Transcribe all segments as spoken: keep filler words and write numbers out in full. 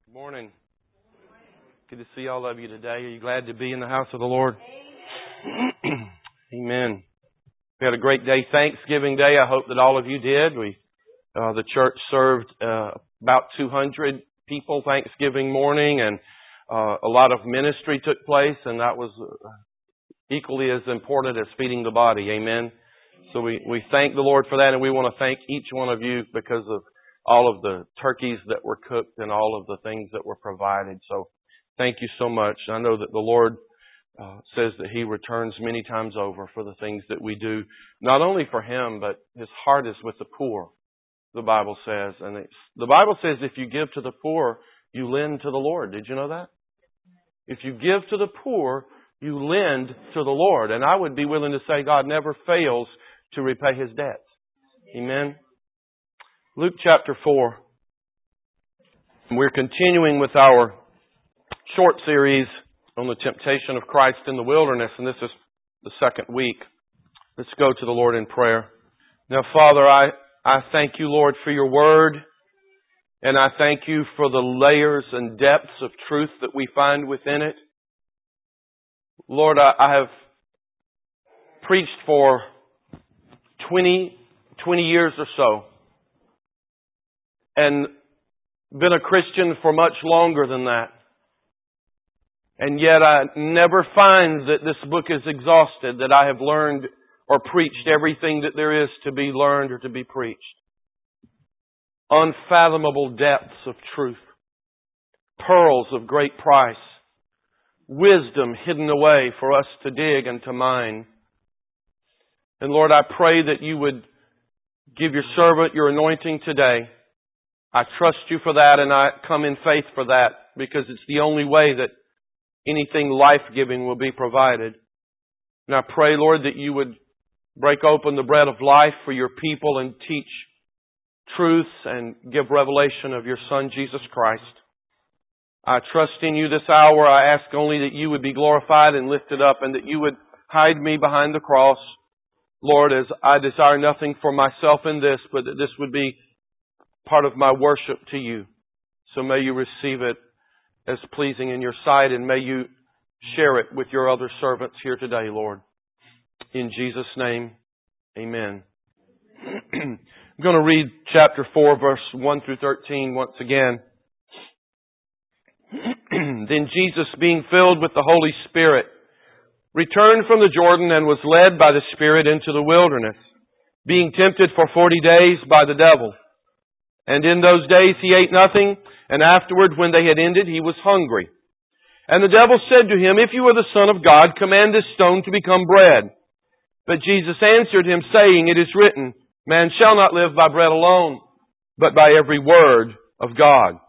Good morning. Good to see all of you today. Are you glad to be in the house of the Lord? Amen. Amen. We had a great day, Thanksgiving Day. I hope that all of you did. We, uh, the church served uh, about two hundred people Thanksgiving morning, and uh, a lot of ministry took place, and that was equally as important as feeding the body. Amen. So we, we thank the Lord for that, and we want to thank each one of you because of all of the turkeys that were cooked and all of the things that were provided. So thank you so much. I know that the Lord uh, says that He returns many times over for the things that we do, not only for Him, but His heart is with the poor, the Bible says. And it's, the Bible says if you give to the poor, you lend to the Lord. Did you know that? If you give to the poor, you lend to the Lord. And I would be willing to say God never fails to repay His debts. Amen. Luke chapter four. We're continuing with our short series on the temptation of Christ in the wilderness, and this is the second week. Let's go to the Lord in prayer. Now, Father, I, I thank you, Lord, for your word, and I thank you for the layers and depths of truth that we find within it. Lord, I, I have preached for twenty, twenty years or so, and been a Christian for much longer than that. And yet I never find that this book is exhausted, that I have learned or preached everything that there is to be learned or to be preached. Unfathomable depths of truth. Pearls of great price. Wisdom hidden away for us to dig and to mine. And Lord, I pray that you would give your servant your anointing today. I trust you for that, and I come in faith for that, because it's the only way that anything life-giving will be provided. And I pray, Lord, that you would break open the bread of life for your people and teach truths and give revelation of your Son, Jesus Christ. I trust in you this hour. I ask only that you would be glorified and lifted up, and that you would hide me behind the cross. Lord, as I desire nothing for myself in this, but that this would be part of my worship to you. So may you receive it as pleasing in your sight, and may you share it with your other servants here today, Lord. In Jesus' name, amen. I'm going to read chapter four, verse one through thirteen once again. Then Jesus, being filled with the Holy Spirit, returned from the Jordan and was led by the Spirit into the wilderness, being tempted for forty days by the devil. And in those days he ate nothing, and afterward, when they had ended, he was hungry. And the devil said to him, If you are the Son of God, command this stone to become bread. But Jesus answered him, saying, It is written, Man shall not live by bread alone, but by every word of God.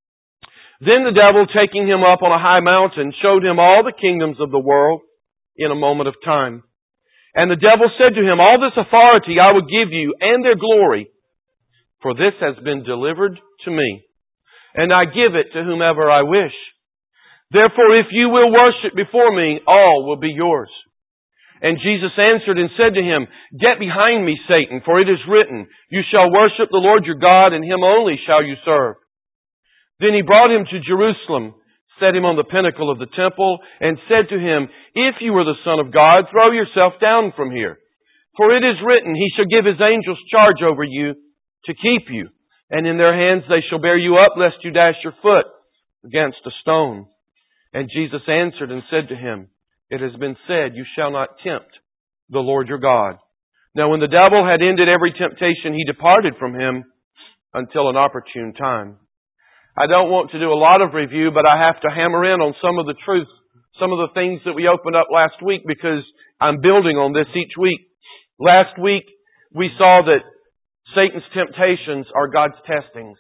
Then the devil, taking him up on a high mountain, showed him all the kingdoms of the world in a moment of time. And the devil said to him, All this authority I will give you, and their glory, for this has been delivered to me, and I give it to whomever I wish. Therefore, if you will worship before me, all will be yours. And Jesus answered and said to him, Get behind me, Satan, for it is written, You shall worship the Lord your God, and Him only shall you serve. Then he brought him to Jerusalem, set him on the pinnacle of the temple, and said to him, If you are the Son of God, throw yourself down from here. For it is written, He shall give His angels charge over you, to keep you, and in their hands they shall bear you up, lest you dash your foot against a stone. And Jesus answered and said to him, It has been said, You shall not tempt the Lord your God. Now when the devil had ended every temptation, he departed from him until an opportune time. I don't want to do a lot of review, but I have to hammer in on some of the truths, some of the things that we opened up last week, because I'm building on this each week. Last week we saw that Satan's temptations are God's testings.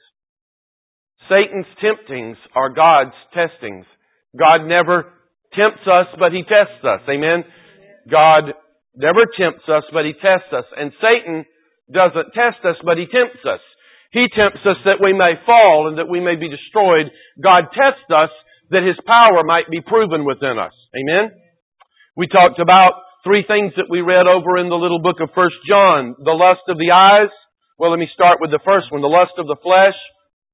Satan's temptings are God's testings. God never tempts us, but He tests us. Amen? God never tempts us, but He tests us. And Satan doesn't test us, but he tempts us. He tempts us that we may fall and that we may be destroyed. God tests us that His power might be proven within us. Amen? We talked about three things that we read over in the little book of First John. The lust of the eyes. Well, let me start with the first one. The lust of the flesh,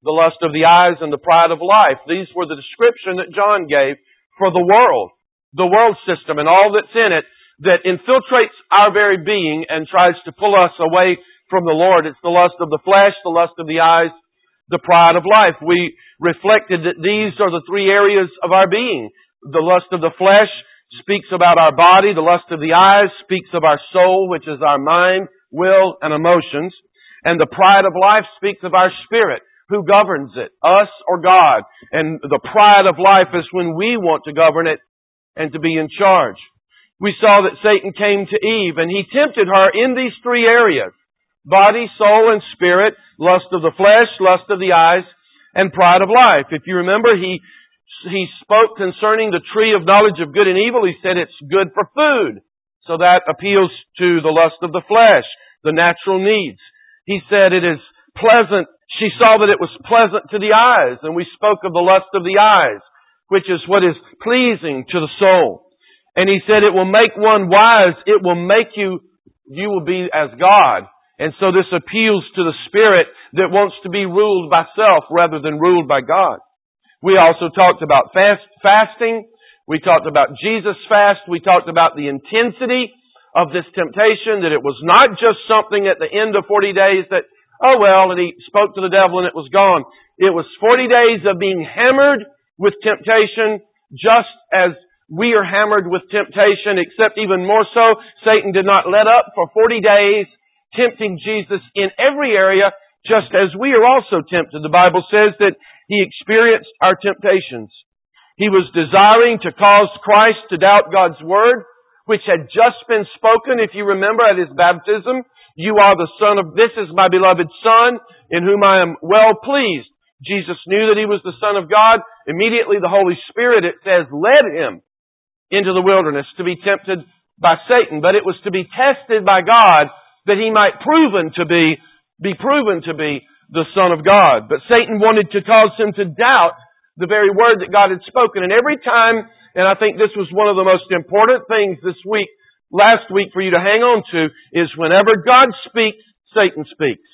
the lust of the eyes, and the pride of life. These were the description that John gave for the world, the world system and all that's in it that infiltrates our very being and tries to pull us away from the Lord. It's the lust of the flesh, the lust of the eyes, the pride of life. We reflected that these are the three areas of our being. The lust of the flesh speaks about our body. The lust of the eyes speaks of our soul, which is our mind, will, and emotions. And the pride of life speaks of our spirit. Who governs it? Us or God? And the pride of life is when we want to govern it and to be in charge. We saw that Satan came to Eve and he tempted her in these three areas. Body, soul, and spirit, lust of the flesh, lust of the eyes, and pride of life. If you remember, he he spoke concerning the tree of knowledge of good and evil. He said it's good for food. So that appeals to the lust of the flesh, the natural needs. He said it is pleasant. She saw that it was pleasant to the eyes, and we spoke of the lust of the eyes, which is what is pleasing to the soul. And he said it will make one wise. It will make you, you will be as God. And so this appeals to the spirit that wants to be ruled by self rather than ruled by God. We also talked about fast, fasting. We talked about Jesus' fast. We talked about the intensity of this temptation, that it was not just something at the end of forty days that, oh well, and he spoke to the devil and it was gone. It was forty days of being hammered with temptation, just as we are hammered with temptation, except even more so, Satan did not let up for forty days, tempting Jesus in every area, just as we are also tempted. The Bible says that he experienced our temptations. He was desiring to cause Christ to doubt God's Word, which had just been spoken, if you remember, at His baptism. You are the Son of, this is my beloved Son, in whom I am well pleased. Jesus knew that He was the Son of God. Immediately the Holy Spirit, it says, led Him into the wilderness to be tempted by Satan. But it was to be tested by God that He might proven to be, be proven to be the Son of God. But Satan wanted to cause Him to doubt the very word that God had spoken. And every time, and I think this was one of the most important things this week, last week for you to hang on to, is whenever God speaks, Satan speaks.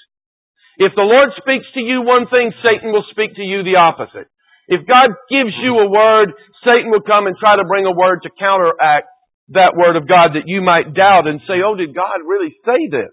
If the Lord speaks to you one thing, Satan will speak to you the opposite. If God gives you a word, Satan will come and try to bring a word to counteract that word of God that you might doubt and say, oh, did God really say this?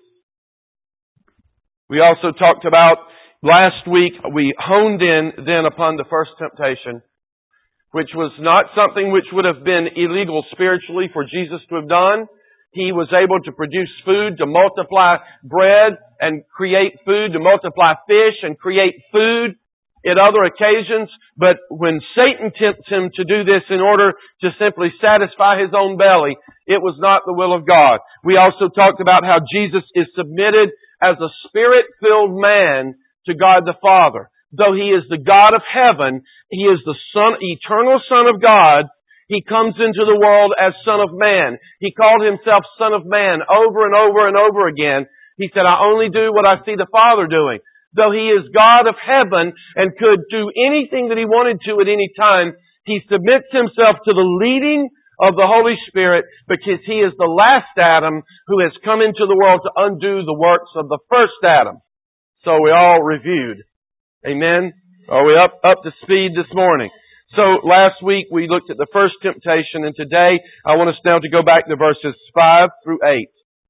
We also talked about, last week, we honed in then upon the first temptation, which was not something which would have been illegal spiritually for Jesus to have done. He was able to produce food, to multiply bread and create food, to multiply fish and create food at other occasions. But when Satan tempts him to do this in order to simply satisfy his own belly, it was not the will of God. We also talked about how Jesus is submitted as a Spirit-filled man to God the Father. Though He is the God of heaven, He is the Son, eternal Son of God, He comes into the world as Son of Man. He called Himself Son of Man over and over and over again. He said, I only do what I see the Father doing. Though He is God of heaven and could do anything that He wanted to at any time, He submits Himself to the leading of the Holy Spirit because He is the last Adam who has come into the world to undo the works of the first Adam. So we all reviewed. Amen? Are we up, up to speed this morning? So last week we looked at the first temptation, and today I want us now to go back to verses five through eight.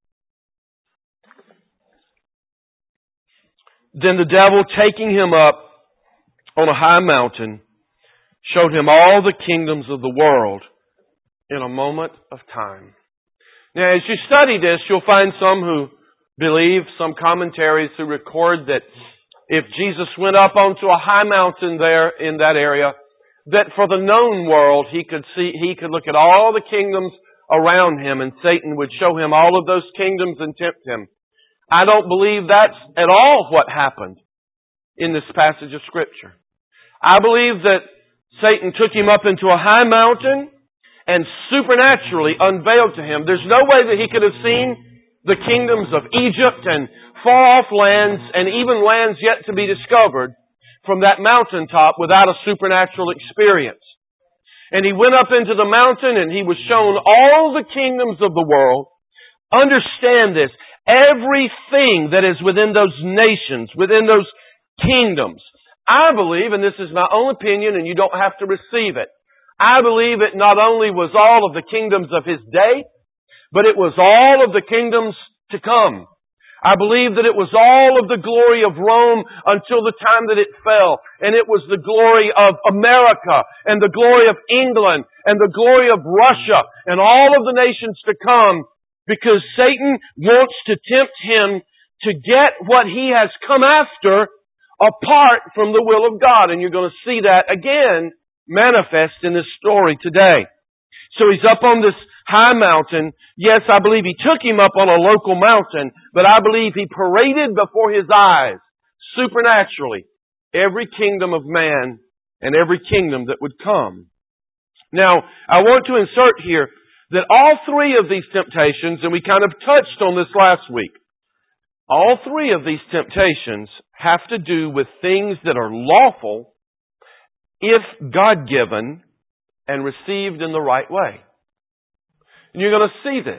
Then the devil, taking him up on a high mountain, showed him all the kingdoms of the world in a moment of time. Now as you study this, you'll find some who believe, some commentaries who record that if Jesus went up onto a high mountain there in that area, that for the known world he could see, he could look at all the kingdoms around him and Satan would show him all of those kingdoms and tempt him. I don't believe that's at all what happened in this passage of Scripture. I believe that Satan took him up into a high mountain and supernaturally unveiled to him. There's no way that he could have seen the kingdoms of Egypt and far-off lands and even lands yet to be discovered from that mountaintop without a supernatural experience. And he went up into the mountain and he was shown all the kingdoms of the world. Understand this. Everything that is within those nations, within those kingdoms, I believe, and this is my own opinion and you don't have to receive it, I believe it not only was all of the kingdoms of His day, but it was all of the kingdoms to come. I believe that it was all of the glory of Rome until the time that it fell. And it was the glory of America and the glory of England and the glory of Russia and all of the nations to come, because Satan wants to tempt him to get what he has come after apart from the will of God. And you're going to see that again manifest in this story today. So he's up on this high mountain. Yes, I believe he took him up on a local mountain, but I believe he paraded before his eyes, supernaturally, every kingdom of man and every kingdom that would come. Now, I want to insert here that all three of these temptations, and we kind of touched on this last week, all three of these temptations have to do with things that are lawful if God-given and received in the right way. And you're going to see this.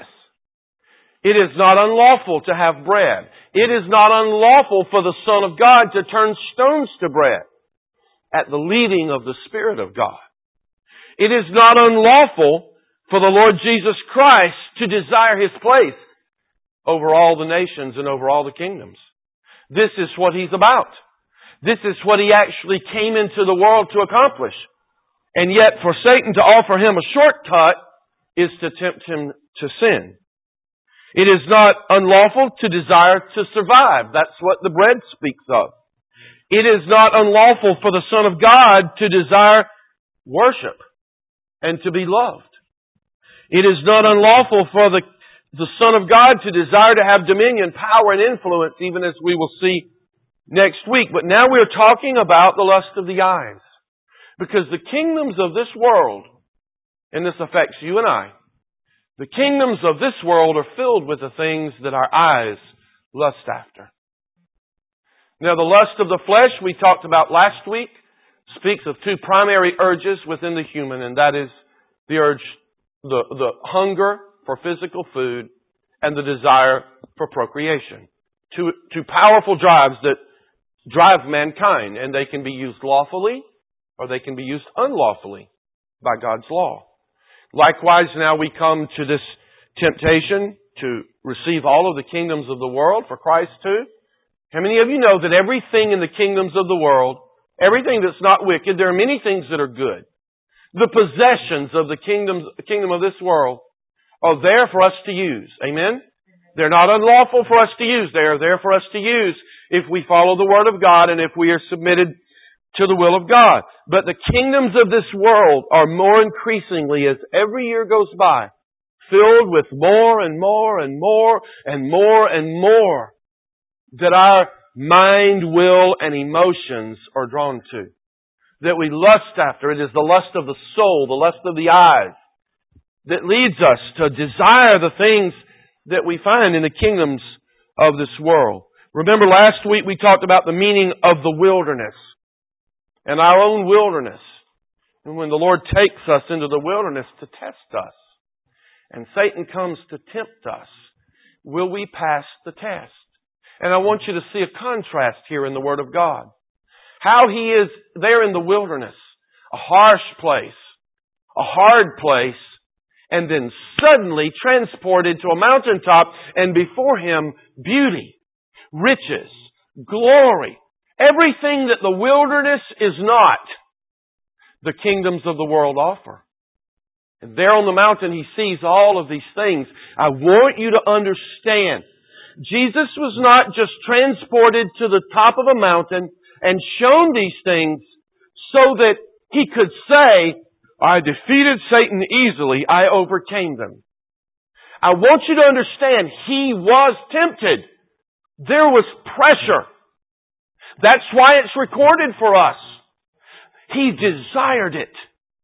It is not unlawful to have bread. It is not unlawful for the Son of God to turn stones to bread at the leading of the Spirit of God. It is not unlawful for the Lord Jesus Christ to desire His place over all the nations and over all the kingdoms. This is what He's about. This is what He actually came into the world to accomplish. And yet for Satan to offer Him a shortcut is to tempt him to sin. It is not unlawful to desire to survive. That's what the bread speaks of. It is not unlawful for the Son of God to desire worship and to be loved. It is not unlawful for the, the Son of God to desire to have dominion, power, and influence, even as we will see next week. But now we're talking about the lust of the eyes. Because the kingdoms of this world, and this affects you and I, the kingdoms of this world are filled with the things that our eyes lust after. Now, the lust of the flesh we talked about last week speaks of two primary urges within the human, and that is the urge, the, the hunger for physical food and the desire for procreation. Two, two powerful drives that drive mankind, and they can be used lawfully or they can be used unlawfully by God's law. Likewise, now we come to this temptation to receive all of the kingdoms of the world for Christ too. How many of you know that everything in the kingdoms of the world, everything that's not wicked, there are many things that are good. The possessions of the kingdoms, kingdom of this world are there for us to use. Amen? They're not unlawful for us to use. They are there for us to use if we follow the Word of God and if we are submitted to the will of God. But the kingdoms of this world are more increasingly, as every year goes by, filled with more and more and more and more and more that our mind, will, and emotions are drawn to. That we lust after. It is the lust of the soul, the lust of the eyes, that leads us to desire the things that we find in the kingdoms of this world. Remember last week we talked about the meaning of the wilderness. And our own wilderness. And when the Lord takes us into the wilderness to test us, and Satan comes to tempt us, will we pass the test? And I want you to see a contrast here in the Word of God. How He is there in the wilderness, a harsh place, a hard place, and then suddenly transported to a mountaintop, and before Him, beauty, riches, glory. Everything that the wilderness is not, the kingdoms of the world offer. And there on the mountain He sees all of these things. I want you to understand, Jesus was not just transported to the top of a mountain and shown these things so that He could say, I defeated Satan easily, I overcame them. I want you to understand, He was tempted. There was pressure. That's why it's recorded for us. He desired it.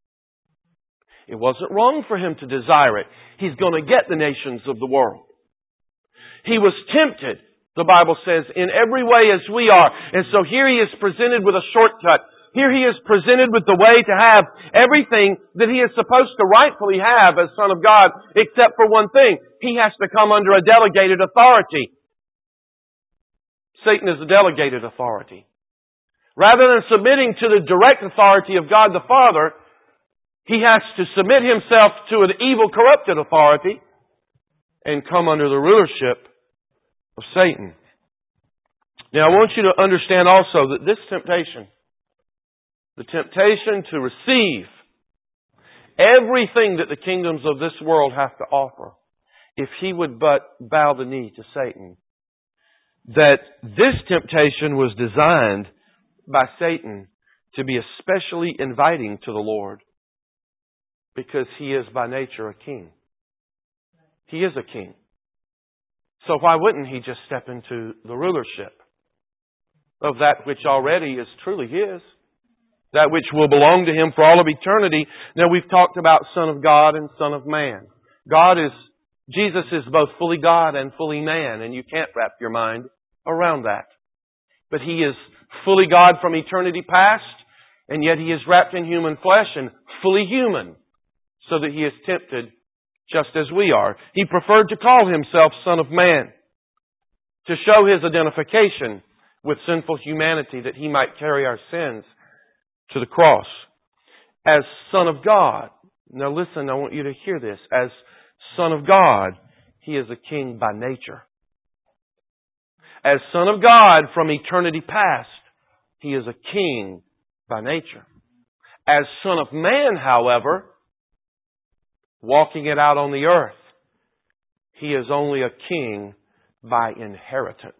It wasn't wrong for Him to desire it. He's going to get the nations of the world. He was tempted, the Bible says, in every way as we are. And so here He is presented with a shortcut. Here He is presented with the way to have everything that He is supposed to rightfully have as Son of God, except for one thing. He has to come under a delegated authority. Satan is a delegated authority. Rather than submitting to the direct authority of God the Father, he has to submit himself to an evil, corrupted authority and come under the rulership of Satan. Now, I want you to understand also that this temptation, the temptation to receive everything that the kingdoms of this world have to offer, if he would but bow the knee to Satan, that this temptation was designed by Satan to be especially inviting to the Lord, because he is by nature a king. He is a king. So why wouldn't he just step into the rulership of that which already is truly his? That which will belong to him for all of eternity. Now, we've talked about Son of God and Son of Man. God is, Jesus is both fully God and fully man, and you can't wrap your mind around that. But he is fully God from eternity past, and yet he is wrapped in human flesh and fully human, so that he is tempted just as we are. He preferred to call himself Son of Man, to show his identification with sinful humanity, that he might carry our sins to the cross. As Son of God, now listen, I want you to hear this. As Son of God, he is a king by nature. As Son of God from eternity past, he is a king by nature. As Son of Man, however, walking it out on the earth, he is only a king by inheritance.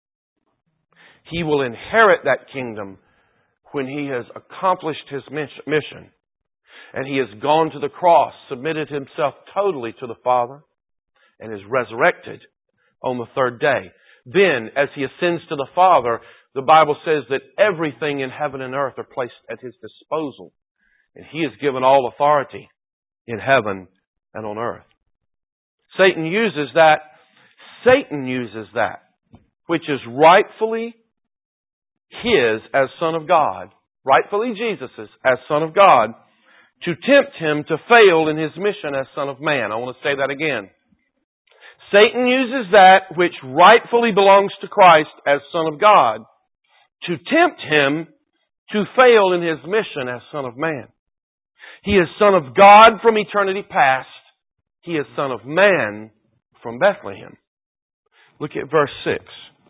He will inherit that kingdom when he has accomplished his mission and he has gone to the cross, submitted himself totally to the Father, and is resurrected on the third day. Then, as he ascends to the Father, the Bible says that everything in heaven and earth are placed at his disposal, and he is given all authority in heaven and on earth. Satan uses that, Satan uses that, which is rightfully his as Son of God, rightfully Jesus's as Son of God, to tempt him to fail in his mission as Son of Man. I want to say that again. Satan uses that which rightfully belongs to Christ as Son of God to tempt him to fail in his mission as Son of Man. He is Son of God from eternity past. He is Son of Man from Bethlehem. Look at verse six.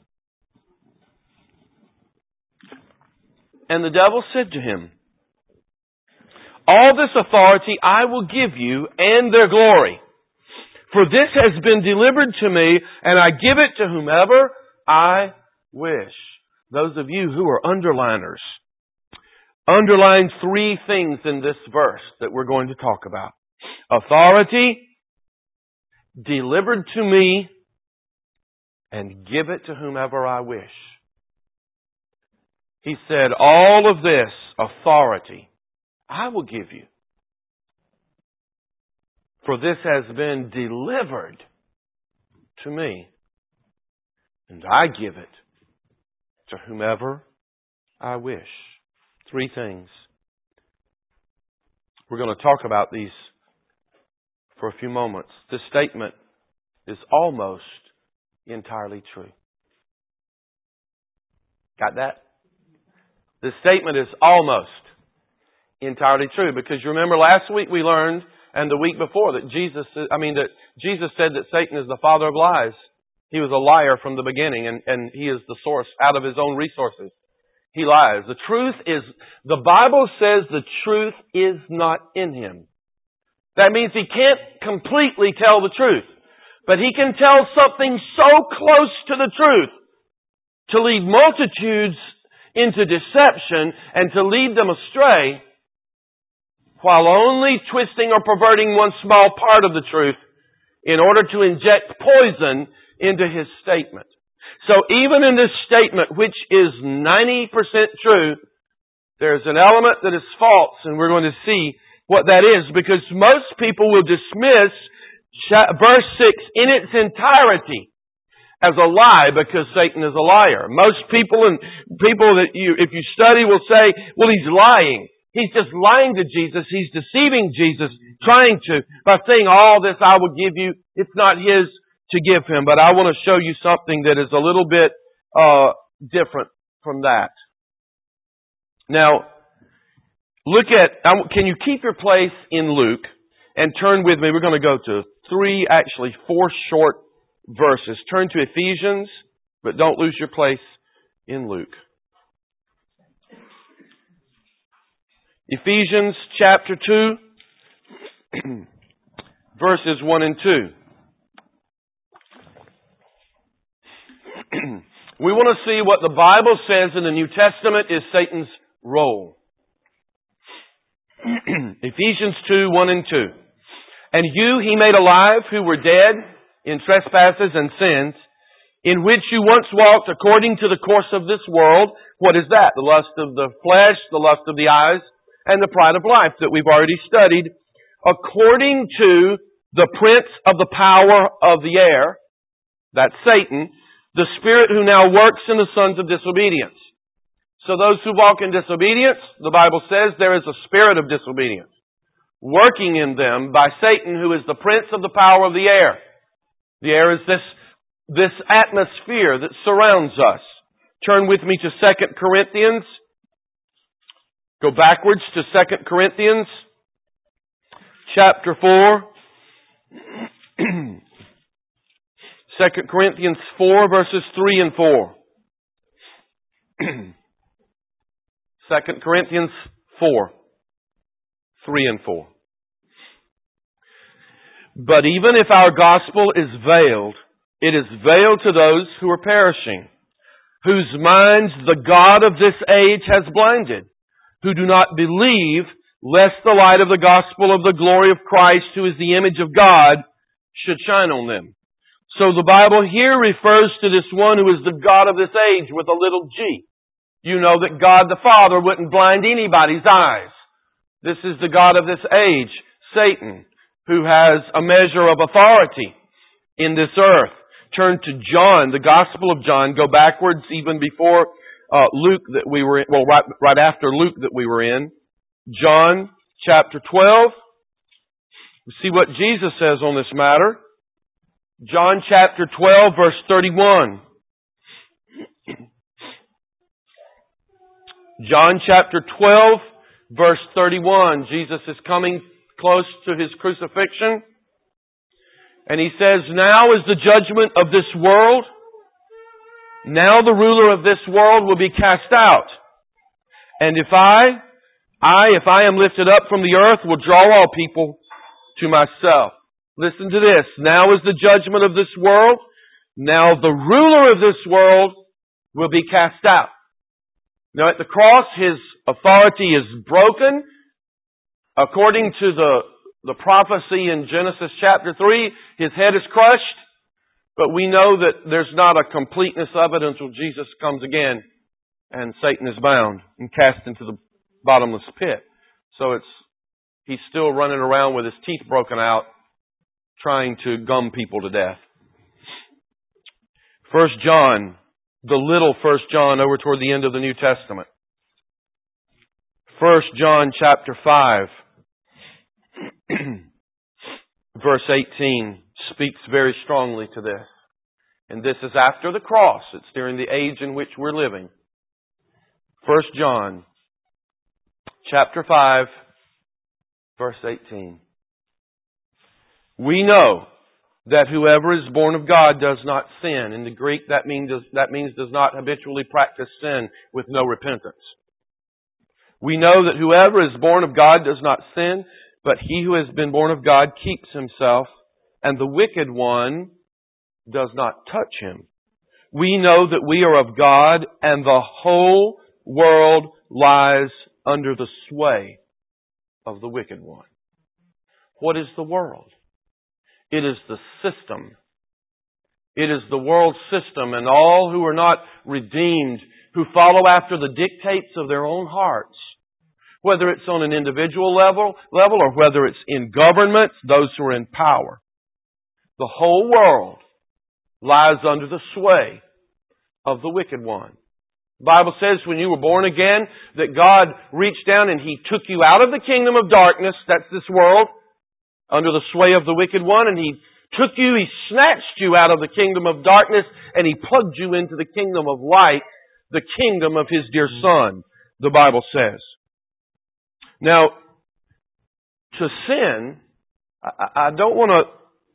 And the devil said to him, all this authority I will give you and their glory. For this has been delivered to me, and I give it to whomever I wish. Those of you who are underliners, underline three things in this verse that we're going to talk about. Authority, delivered to me, and give it to whomever I wish. He said, all of this authority I will give you. For this has been delivered to me, and I give it to whomever I wish. Three things. We're going to talk about these for a few moments. This statement is almost entirely true. Got that? This statement is almost entirely true, because you remember last week we learned, and the week before, that Jesus, I mean that Jesus said that Satan is the father of lies. He was a liar from the beginning, and, and he is the source out of his own resources. He lies. The truth is, the Bible says the truth is not in him. That means he can't completely tell the truth, but he can tell something so close to the truth to lead multitudes into deception and to lead them astray, while only twisting or perverting one small part of the truth in order to inject poison into his statement. So even in this statement, which is ninety percent true, there's an element that is false, and we're going to see what that is, because most people will dismiss verse six in its entirety as a lie, because Satan is a liar. Most people and people that you, if you study, will say, well, he's lying. He's just lying to Jesus. He's deceiving Jesus, trying to, by saying, all this I will give you. It's not his to give him. But I want to show you something that is a little bit uh different from that. Now, look at, can you keep your place in Luke and turn with me? We're going to go to three, actually four short verses. Turn to Ephesians, but don't lose your place in Luke. Ephesians chapter two, verses one and two. We want to see what the Bible says in the New Testament is Satan's role. Ephesians two, one and two. And you he made alive who were dead in trespasses and sins, in which you once walked according to the course of this world. What is that? The lust of the flesh, the lust of the eyes, and the pride of life that we've already studied. According to the prince of the power of the air, that's Satan, the spirit who now works in the sons of disobedience. So those who walk in disobedience, the Bible says there is a spirit of disobedience working in them by Satan, who is the prince of the power of the air. The air is this, this atmosphere that surrounds us. Turn with me to Second Corinthians. Go backwards to Second Corinthians chapter four. Second Corinthians four, verses three and four. Second Corinthians four, three and four. But even if our gospel is veiled, it is veiled to those who are perishing, whose minds the God of this age has blinded, who do not believe, lest the light of the gospel of the glory of Christ, who is the image of God, should shine on them. So the Bible here refers to this one who is the God of this age with a little g. You know that God the Father wouldn't blind anybody's eyes. This is the God of this age, Satan, who has a measure of authority in this earth. Turn to John, the Gospel of John. Go backwards even before Uh, Luke that we were in, well, right, right after Luke that we were in. John chapter twelve. We see what Jesus says on this matter. John chapter twelve, verse thirty-one. John chapter twelve, verse thirty-one. Jesus is coming close to His crucifixion. And He says, now is the judgment of this world. Now the ruler of this world will be cast out. And if I, I, if I am lifted up from the earth, will draw all people to myself. Listen to this. Now is the judgment of this world. Now the ruler of this world will be cast out. Now at the cross, His authority is broken. According to the, the prophecy in Genesis chapter three, His head is crushed. But we know that there's not a completeness of it until Jesus comes again and Satan is bound and cast into the bottomless pit. So it's, he's still running around with his teeth broken out trying to gum people to death. First John, the little First John over toward the end of the New Testament. First John chapter five, verse eighteen. Speaks very strongly to this. And this is after the cross. It's during the age in which we're living. First John chapter five, verse eighteen. We know that whoever is born of God does not sin. In the Greek, that means, that means does not habitually practice sin with no repentance. We know that whoever is born of God does not sin, but he who has been born of God keeps himself, and the wicked one does not touch him. We know that we are of God, and the whole world lies under the sway of the wicked one. What is the world? It is the system. It is the world system, and all who are not redeemed, who follow after the dictates of their own hearts, whether it's on an individual level, level or whether it's in governments, those who are in power. The whole world lies under the sway of the wicked one. The Bible says when you were born again, that God reached down and He took you out of the kingdom of darkness, that's this world, under the sway of the wicked one, and He took you, He snatched you out of the kingdom of darkness, and He plugged you into the kingdom of light, the kingdom of His dear Son. the Bible says. Now, to sin, I, I don't want to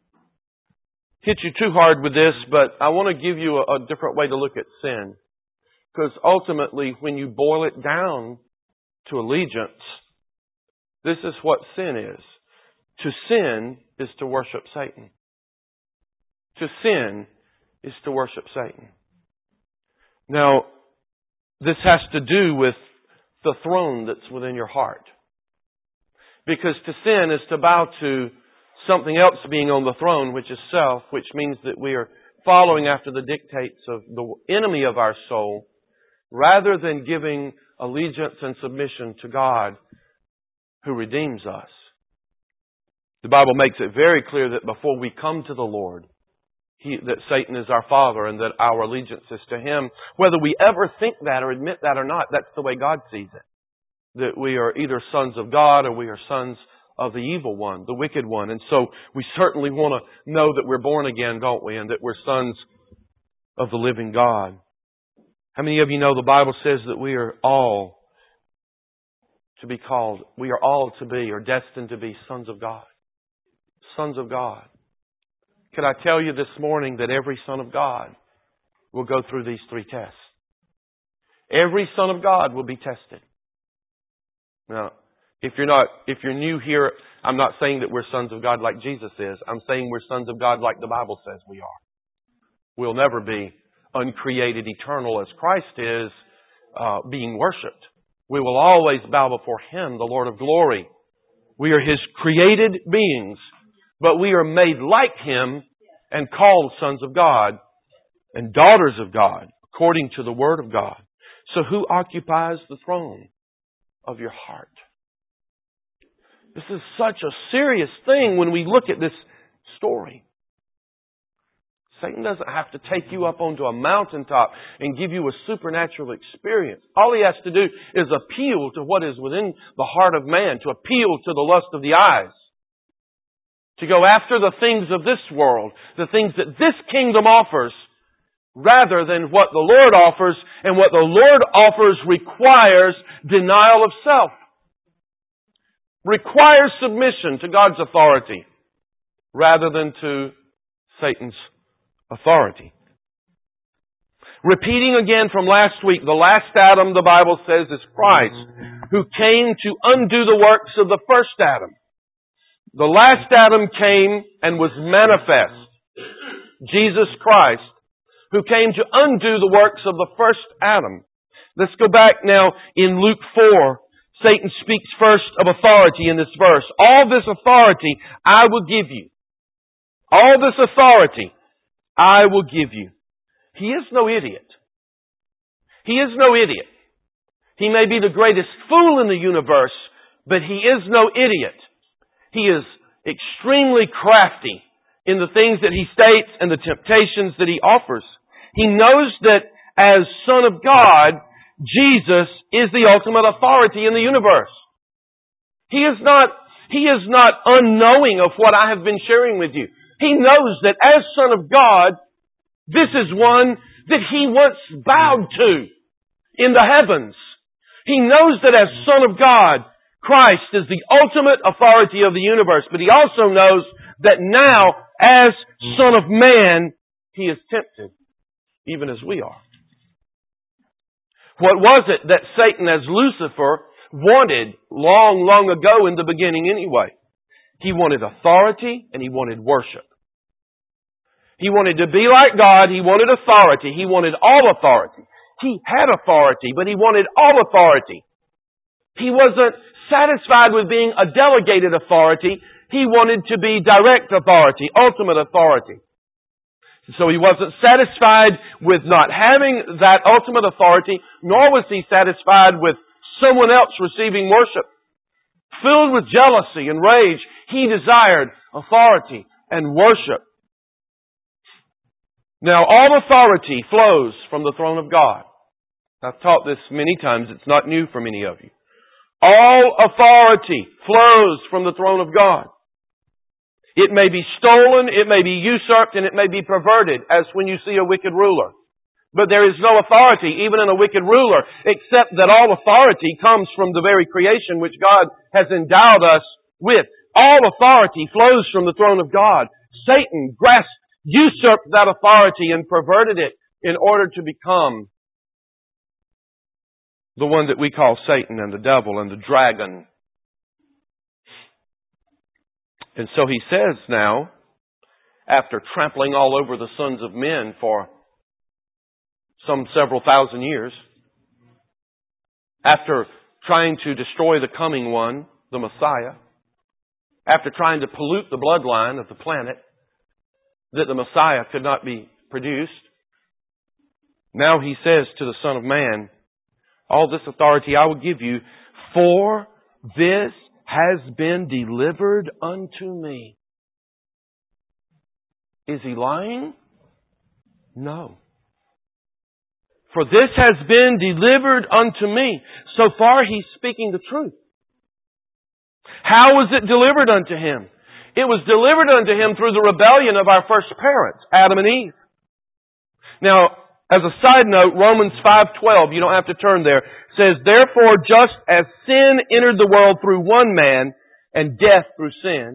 hit you too hard with this, but I want to give you a, a different way to look at sin. Because ultimately, when you boil it down to allegiance, this is what sin is. To sin is to worship Satan. To sin is to worship Satan. Now, this has to do with the throne that's within your heart. Because to sin is to bow to something else being on the throne, which is self, which means that we are following after the dictates of the enemy of our soul, rather than giving allegiance and submission to God who redeems us. The Bible makes it very clear that before we come to the Lord, He, that Satan is our father and that our allegiance is to him. Whether we ever think that or admit that or not, that's the way God sees it. That we are either sons of God or we are sons of the evil one, the wicked one. And so we certainly want to know that we're born again, don't we? And that we're sons of the living God. How many of you know the Bible says that we are all to be called, we are all to be or destined to be sons of God? Sons of God. Could I tell you this morning that every son of God will go through these three tests? Every son of God will be tested. Now, if you're not, if you're new here, I'm not saying that we're sons of God like Jesus is. I'm saying we're sons of God like the Bible says we are. We'll never be uncreated, eternal as Christ is, uh, being worshipped. We will always bow before Him, the Lord of glory. We are His created beings, but we are made like Him and called sons of God and daughters of God, according to the Word of God. So who occupies the throne of your heart? This is such a serious thing when we look at this story. Satan doesn't have to take you up onto a mountaintop and give you a supernatural experience. All he has to do is appeal to what is within the heart of man, to appeal to the lust of the eyes, to go after the things of this world, the things that this kingdom offers, rather than what the Lord offers. And what the Lord offers requires denial of self, requires submission to God's authority, rather than to Satan's authority. Repeating again from last week, the last Adam, the Bible says, is Christ, who came to undo the works of the first Adam. The last Adam came and was manifest. Jesus Christ, who came to undo the works of the first Adam. Let's go back now in Luke four. Satan speaks first of authority in this verse. All this authority I will give you. All this authority I will give you. He is no idiot. He is no idiot. He may be the greatest fool in the universe, but he is no idiot. He is extremely crafty in the things that he states and the temptations that he offers. He knows that as Son of God, Jesus is the ultimate authority in the universe. He is not, he is not unknowing of what I have been sharing with you. He knows that as Son of God, this is one that He once bowed to in the heavens. He knows that as Son of God, Christ is the ultimate authority of the universe. But He also knows that now, as Son of Man, He is tempted, even as we are. What was it that Satan, as Lucifer, wanted long, long ago in the beginning anyway? He wanted authority and he wanted worship. He wanted to be like God. He wanted authority. He wanted all authority. He had authority, but he wanted all authority. He wasn't satisfied with being a delegated authority. He wanted to be direct authority, ultimate authority. So he wasn't satisfied with not having that ultimate authority, nor was he satisfied with someone else receiving worship. Filled with jealousy and rage, he desired authority and worship. Now, all authority flows from the throne of God. I've taught this many times. It's not new for many of you. All authority flows from the throne of God. It may be stolen, it may be usurped, and it may be perverted, as when you see a wicked ruler. But there is no authority, even in a wicked ruler, except that all authority comes from the very creation which God has endowed us with. All authority flows from the throne of God. Satan grasped, usurped that authority and perverted it in order to become the one that we call Satan and the devil and the dragon. And so he says now, after trampling all over the sons of men for some several thousand years, after trying to destroy the coming one, the Messiah, after trying to pollute the bloodline of the planet, that the Messiah could not be produced, now he says to the Son of Man, all this authority I will give you, for this has been delivered unto me. Is he lying? No. For this has been delivered unto me. So far he's speaking the truth. How was it delivered unto him? It was delivered unto him through the rebellion of our first parents, Adam and Eve. Now, as a side note, Romans five twelve, you don't have to turn there, says, therefore, just as sin entered the world through one man, and death through sin,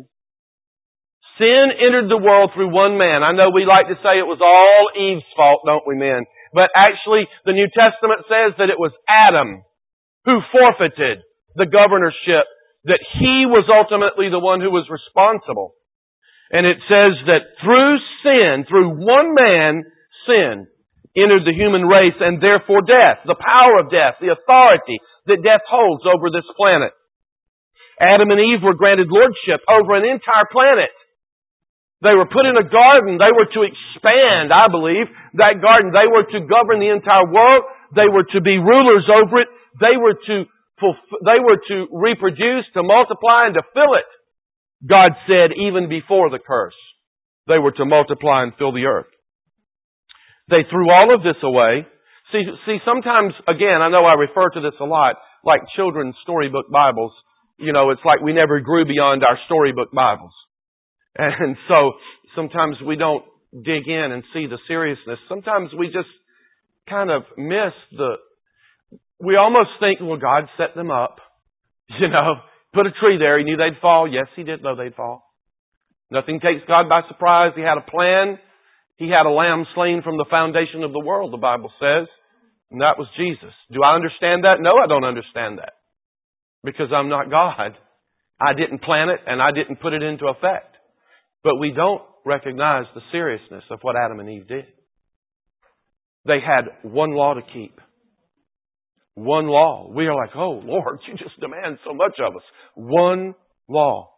sin entered the world through one man. I know we like to say it was all Eve's fault, don't we, men? But actually, the New Testament says that it was Adam who forfeited the governorship, that he was ultimately the one who was responsible. And it says that through sin, through one man, sin entered the human race, and therefore death, the power of death, the authority that death holds over this planet. Adam and Eve were granted lordship over an entire planet. They were put in a garden. They were to expand, I believe, that garden. They were to govern the entire world. They were to be rulers over it. They were to fulfill, they were to reproduce, to multiply, and to fill it. God said even before the curse, they were to multiply and fill the earth. They threw all of this away. See, see, sometimes, again, I know I refer to this a lot, like children's storybook Bibles. You know, it's like we never grew beyond our storybook Bibles. And so sometimes we don't dig in and see the seriousness. Sometimes we just kind of miss the, we almost think, well, God set them up. You know, put a tree there. He knew they'd fall. Yes, He did know they'd fall. Nothing takes God by surprise. He had a plan. He had a lamb slain from the foundation of the world, the Bible says. And that was Jesus. Do I understand that? No, I don't understand that. Because I'm not God. I didn't plan it and I didn't put it into effect. But we don't recognize the seriousness of what Adam and Eve did. They had one law to keep. One law. We are like, oh, Lord, you just demand so much of us. One law.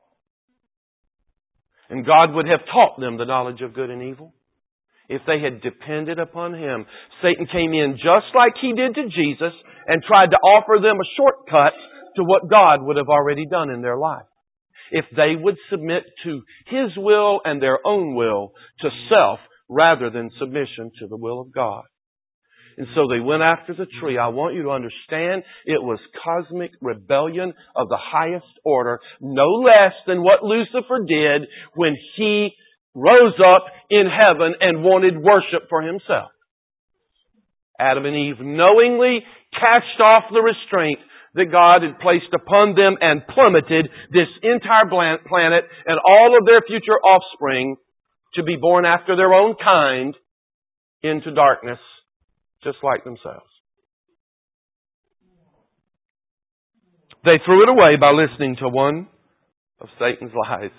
And God would have taught them the knowledge of good and evil if they had depended upon Him. Satan came in just like he did to Jesus and tried to offer them a shortcut to what God would have already done in their life. If they would submit to His will and their own will, to self, rather than submission to the will of God. And so they went after the tree. I want you to understand it was cosmic rebellion of the highest order, no less than what Lucifer did when he rose up in heaven and wanted worship for himself. Adam and Eve knowingly cast off the restraint that God had placed upon them and plummeted this entire planet and all of their future offspring to be born after their own kind into darkness, just like themselves. They threw it away by listening to one of Satan's lies.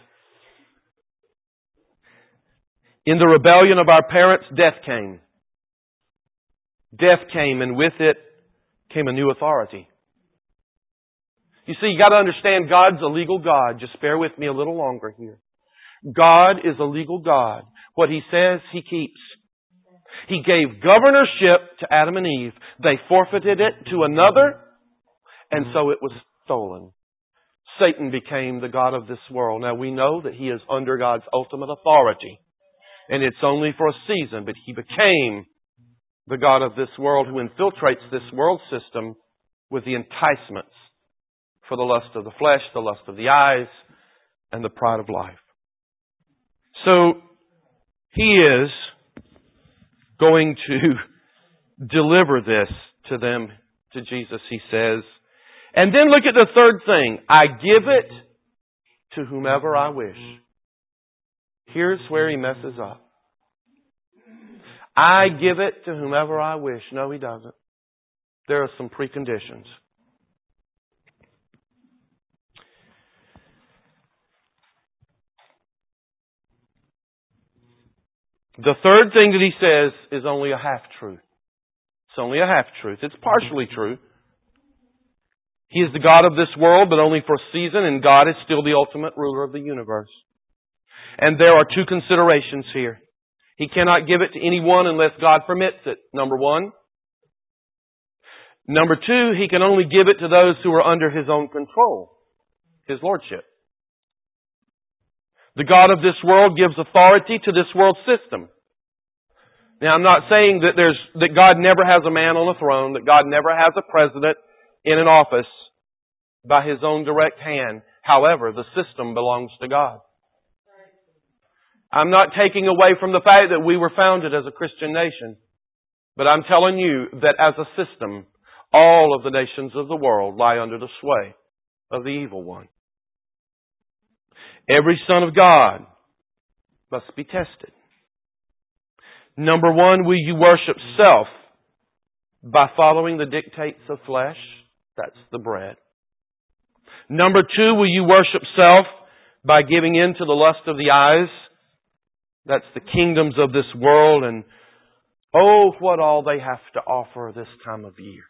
In the rebellion of our parents, death came. Death came, and with it came a new authority. You see, you got to understand God's a legal God. Just bear with me a little longer here. God is a legal God. What He says, He keeps. He gave governorship to Adam and Eve. They forfeited it to another, and so it was stolen. Satan became the god of this world. Now we know that he is under God's ultimate authority, and it's only for a season, but he became the god of this world who infiltrates this world system with the enticements for the lust of the flesh, the lust of the eyes, and the pride of life. So he is going to deliver this to them, to Jesus, he says. And then look at the third thing. I give it to whomever I wish. Here's where he messes up. I give it to whomever I wish. No, he doesn't. There are some preconditions. The third thing that he says is only a half-truth. It's only a half-truth. It's partially true. He is the God of this world, but only for a season, and God is still the ultimate ruler of the universe. And there are two considerations here. He cannot give it to anyone unless God permits it, number one. Number two, He can only give it to those who are under His own control, His lordship. The God of this world gives authority to this world system. Now, I'm not saying that there's that God never has a man on a throne, that God never has a president in an office by His own direct hand. However, the system belongs to God. I'm not taking away from the fact that we were founded as a Christian nation, but I'm telling you that as a system, all of the nations of the world lie under the sway of the evil one. Every son of God must be tested. Number one, will you worship self by following the dictates of flesh? That's the bread. Number two, will you worship self by giving in to the lust of the eyes? That's the kingdoms of this world, and oh, what all they have to offer this time of year.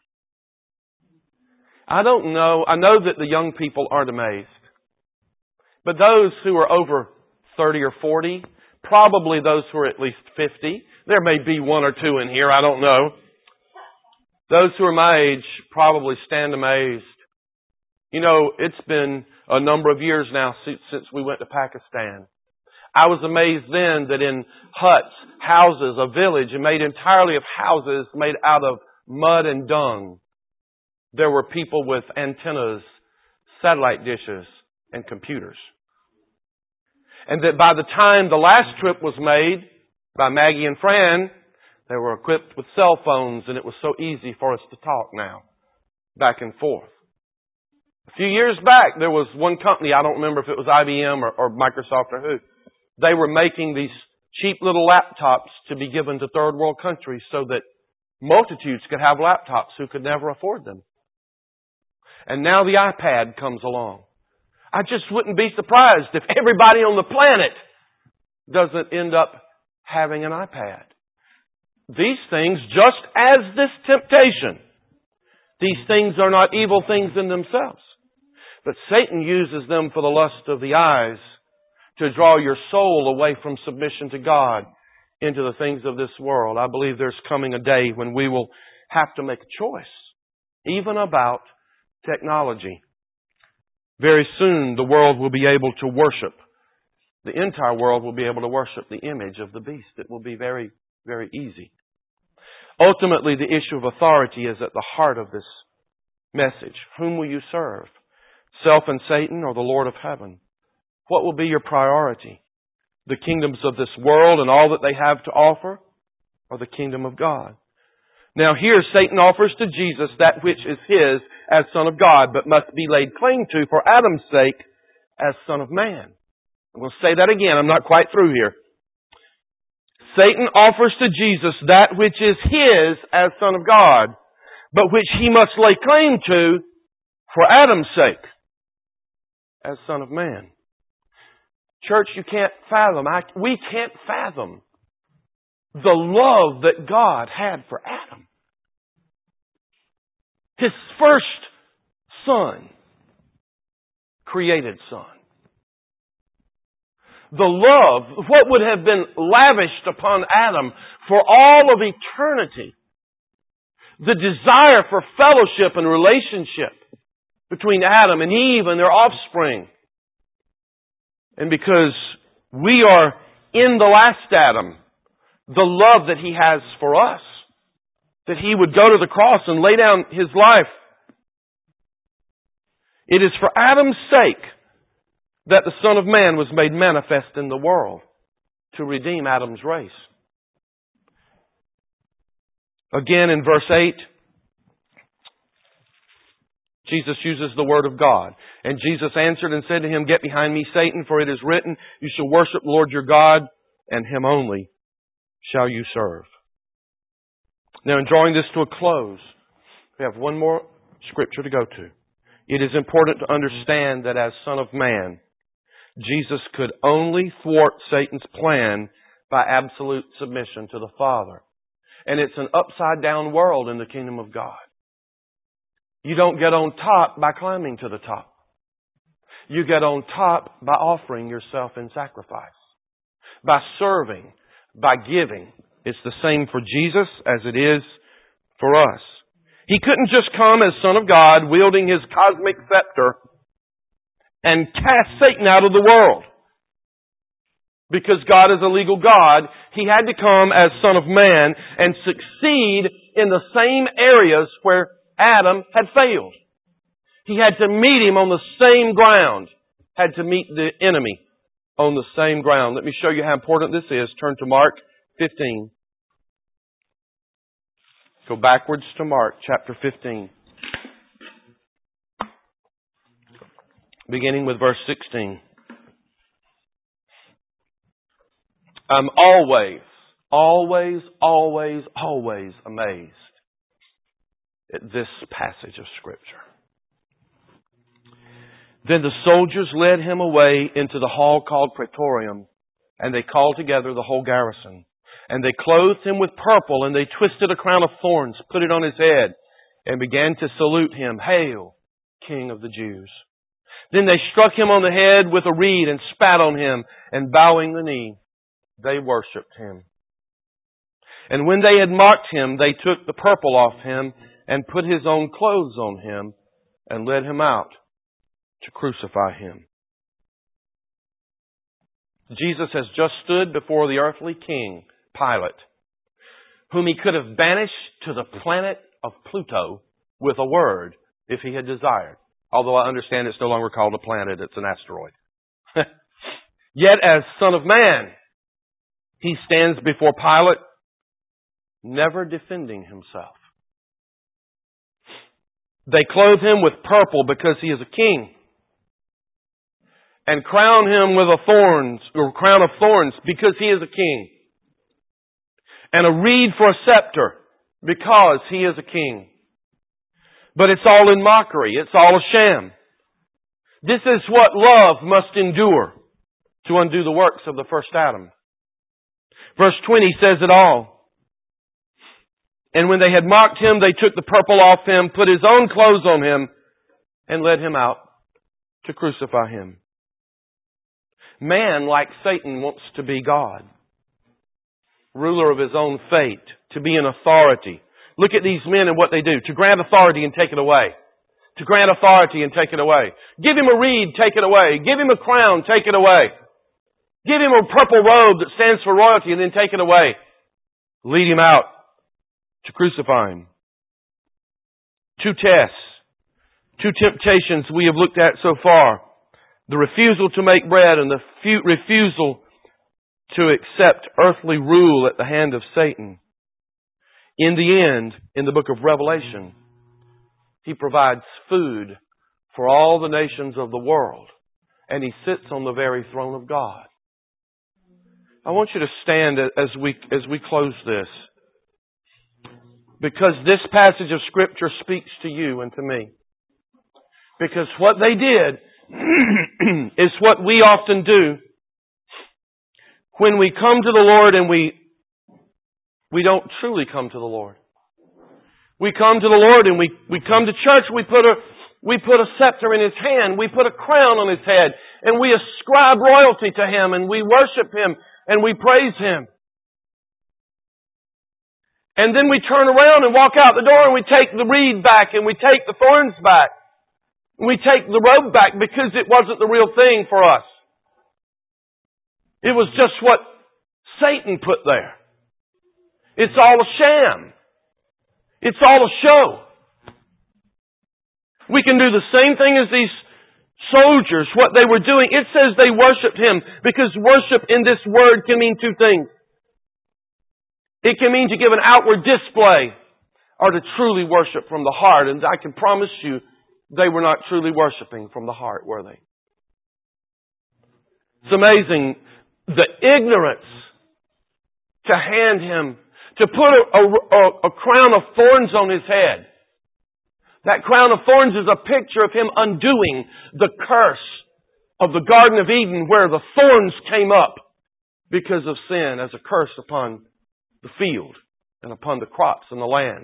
I don't know. I know that the young people aren't amazed. But those who are over thirty or forty, probably those who are at least fifty, there may be one or two in here, I don't know. Those who are my age probably stand amazed. You know, it's been a number of years now since, since we went to Pakistan. I was amazed then that in huts, houses, a village made entirely of houses made out of mud and dung, there were people with antennas, satellite dishes, and computers. And that by the time the last trip was made by Maggie and Fran, they were equipped with cell phones, and it was so easy for us to talk now, back and forth. A few years back, there was one company, I don't remember if it was I B M or, or Microsoft or who, they were making these cheap little laptops to be given to third world countries so that multitudes could have laptops who could never afford them. And now the iPad comes along. I just wouldn't be surprised if everybody on the planet doesn't end up having an iPad. These things, just as this temptation, these things are not evil things in themselves. But Satan uses them for the lust of the eyes to draw your soul away from submission to God into the things of this world. I believe there's coming a day when we will have to make a choice, even about technology. Very soon the world will be able to worship. The entire world will be able to worship the image of the beast. It will be very, very easy. Ultimately, the issue of authority is at the heart of this message. Whom will you serve? Self and Satan, or the Lord of heaven? What will be your priority? The kingdoms of this world and all that they have to offer, or the kingdom of God? Now here Satan offers to Jesus that which is His as Son of God, but must be laid claim to for Adam's sake as Son of Man. I'm going to say that again. I'm not quite through here. Satan offers to Jesus that which is His as Son of God, but which He must lay claim to for Adam's sake as Son of Man. Church, you can't fathom, I, we can't fathom the love that God had for Adam. His first son, created son. The love, what would have been lavished upon Adam for all of eternity. The desire for fellowship and relationship between Adam and Eve and their offspring. And because we are in the last Adam, the love that He has for us, that He would go to the cross and lay down His life. It is for Adam's sake that the Son of Man was made manifest in the world to redeem Adam's race. Again in verse eight, Jesus uses the Word of God. And Jesus answered and said to him, Get behind me, Satan, for it is written, You shall worship the Lord your God, and Him only shall you serve. Now, in drawing this to a close, we have one more scripture to go to. It is important to understand that as Son of Man, Jesus could only thwart Satan's plan by absolute submission to the Father. And it's an upside-down world in the kingdom of God. You don't get on top by climbing to the top. You get on top by offering yourself in sacrifice, by serving, by giving. It's the same for Jesus as it is for us. He couldn't just come as Son of God, wielding His cosmic scepter, and cast Satan out of the world. Because God is a legal God, He had to come as Son of Man and succeed in the same areas where Adam had failed. He had to meet him on the same ground. Had to meet the enemy on the same ground. Let me show you how important this is. Turn to Mark fifteen. Go backwards to Mark chapter fifteen. Beginning with verse sixteen. I'm always, always, always, always amazed at this passage of Scripture. Then the soldiers led him away into the hall called Praetorium, and they called together the whole garrison. And they clothed him with purple, and they twisted a crown of thorns, put it on his head, and began to salute him, Hail, King of the Jews. Then they struck him on the head with a reed and spat on him, and bowing the knee, they worshipped him. And when they had mocked him, they took the purple off him, and put his own clothes on him, and led him out to crucify him. Jesus has just stood before the earthly king, Pilate, whom he could have banished to the planet of Pluto with a word if he had desired. Although I understand it's no longer called a planet, it's an asteroid. Yet as Son of Man, He stands before Pilate, never defending Himself. They clothe Him with purple because He is a king, and crown Him with a thorns or crown of thorns because He is a king, and a reed for a scepter because He is a king. But it's all in mockery. It's all a sham. This is what love must endure to undo the works of the first Adam. Verse twenty says it all. And when they had mocked him, they took the purple off him, put his own clothes on him, and led him out to crucify him. Man, like Satan, wants to be God, ruler of his own fate, to be an authority. Look at these men and what they do. To grant authority and take it away. To grant authority and take it away. Give him a reed, take it away. Give him a crown, take it away. Give him a purple robe that stands for royalty and then take it away. Lead him out to crucify him. Two tests, two temptations we have looked at so far. The refusal to make bread and the refusal to accept earthly rule at the hand of Satan. In the end, in the book of Revelation, He provides food for all the nations of the world. And He sits on the very throne of God. I want you to stand as we, as we close this. Because this passage of Scripture speaks to you and to me. Because what they did is what we often do when we come to the Lord and we we don't truly come to the Lord. We come to the Lord and we, we come to church, we put a we put a scepter in His hand, we put a crown on His head, and we ascribe royalty to Him, and we worship Him, and we praise Him. And then we turn around and walk out the door and we take the reed back and we take the thorns back. And we take the robe back because it wasn't the real thing for us. It was just what Satan put there. It's all a sham. It's all a show. We can do the same thing as these soldiers, what they were doing. It says they worshiped Him because worship in this word can mean two things. It can mean to give an outward display are to truly worship from the heart. And I can promise you, they were not truly worshiping from the heart, were they? It's amazing the ignorance to hand him, to put a, a, a crown of thorns on his head. That crown of thorns is a picture of him undoing the curse of the Garden of Eden, where the thorns came up because of sin as a curse upon the field and upon the crops and the land.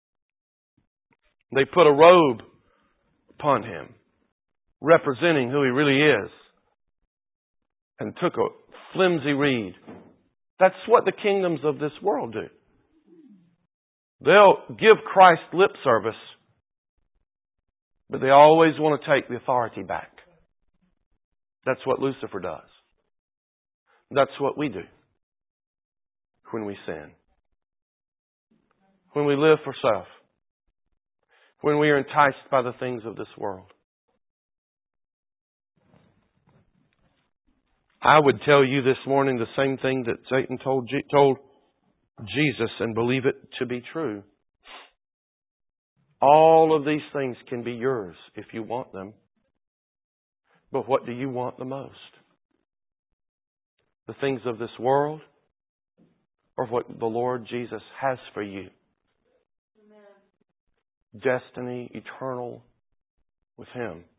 They put a robe upon him, representing who he really is, and took a flimsy reed. That's what the kingdoms of this world do. They'll give Christ lip service, but they always want to take the authority back. That's what Lucifer does. That's what we do when we sin. When we live for self. When we are enticed by the things of this world. I would tell you this morning the same thing that Satan told, G- told Jesus, and believe it to be true. All of these things can be yours if you want them. But what do you want the most? The things of this world, or what the Lord Jesus has for you? Amen. Destiny eternal with Him. Amen.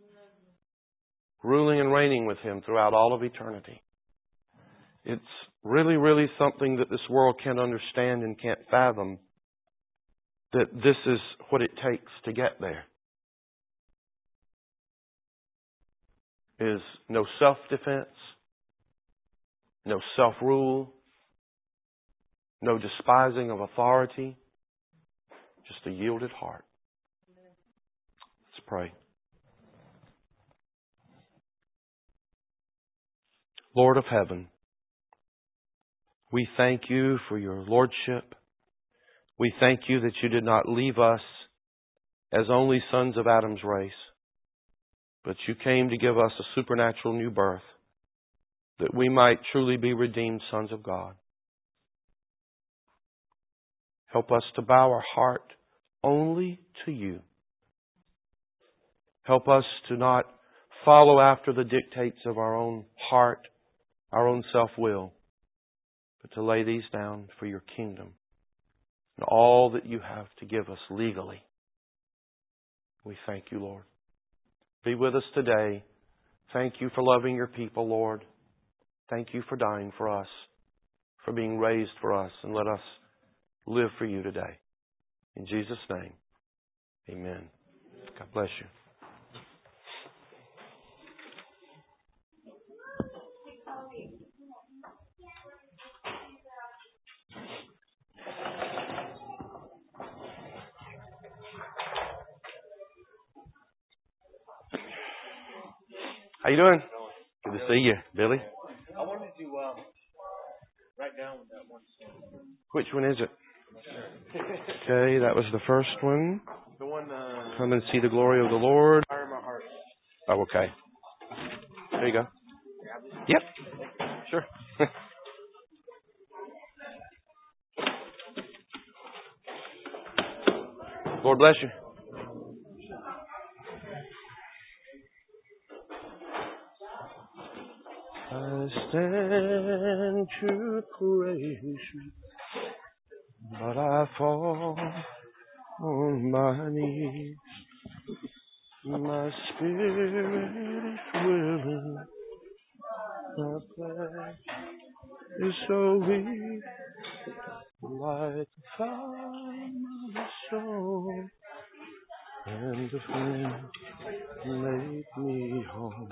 Ruling and reigning with Him throughout all of eternity. It's really, really something that this world can't understand and can't fathom, that this is what it takes to get there. Is no self-defense, no self-rule, no despising of authority, just a yielded heart. Let's pray. Lord of heaven, we thank you for your lordship. We thank you that you did not leave us as only sons of Adam's race, but you came to give us a supernatural new birth, that we might truly be redeemed sons of God. Help us to bow our heart only to you. Help us to not follow after the dictates of our own heart, our own self-will, but to lay these down for your kingdom and all that you have to give us legally. We thank you, Lord. Be with us today. Thank you for loving your people, Lord. Thank you for dying for us, for being raised for us, and let us live for you today. In Jesus' name, amen. God bless you. How you doing? Good to see you, Billy. I wanted to um, write down that one song. Which one is it? Okay, that was the first one. The one. Uh, Come and see the glory of the Lord. Fire in my heart. Oh, okay. There you go. Yep. Sure. Lord bless you. I stand to praise you, but I fall on my knees. My spirit is willing, my flesh is so weak, like the fire of the soul, and the flame make me whole.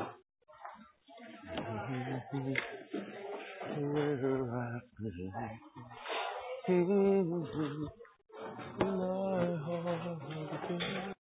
Where I've been.